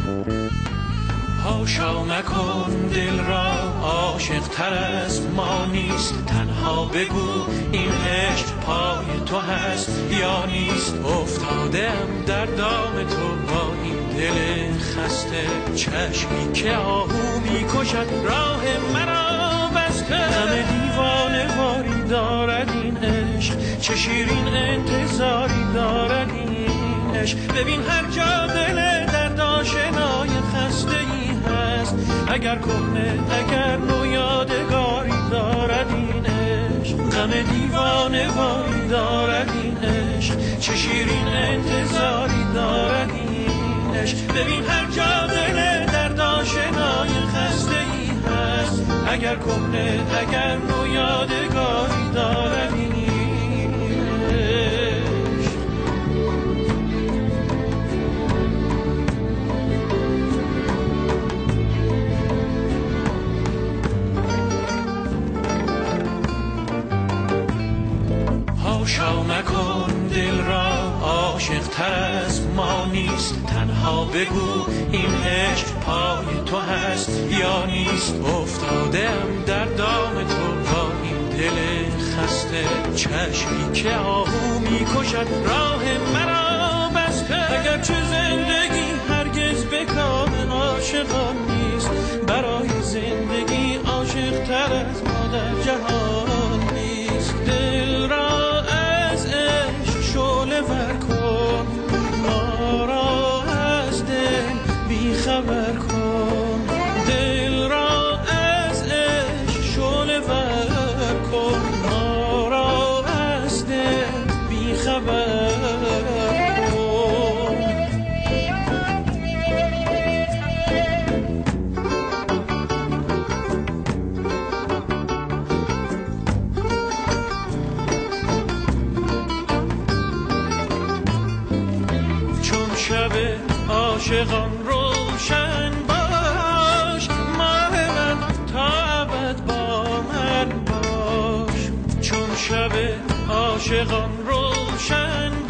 هاشا مکن دل را عاشق تر از ما نیست، تنها بگو این عشق پای تو هست یا نیست. افتادم در دام تو با این دل خسته، چشمی که آهو میکشد راه مرا بسته. همه دیوانه واری دارد این عشق، چه شیرین انتظاری دارد این عشق. ببین هر جا دل درد آشنای خسته ای هست، اگر کهنه اگر نو یادگاری دارد این عشق. غم دیوانه واری دارد این عشق، چه شیرین انتظاری دارد این عشق. ببین هر جا دل درد آشنای خسته ای هست، اگر کهنه اگر نو یادگاری دارد این عشق. هاشا مکن دل را عاشق تر از ما نیست، تنها بگو این عشق پای تو هست یا نیست. افتادم در دام تو با این دل خسته، چشمی که آهو میکشد راه مرا بسته. اگرچه زندگی هرگز به کام عاشقان نیست، برای زندگی عاشق تر از ما در جهان نیست. دل را از عشق شعله ور کن، ما را از دل بیخبر کن. دل را از عشق شعله ور کن، ما را از دل بیخبر کن. شب عاشقان روشن باش، ماه من تا ابد با من باش. چون شب عاشقان روشن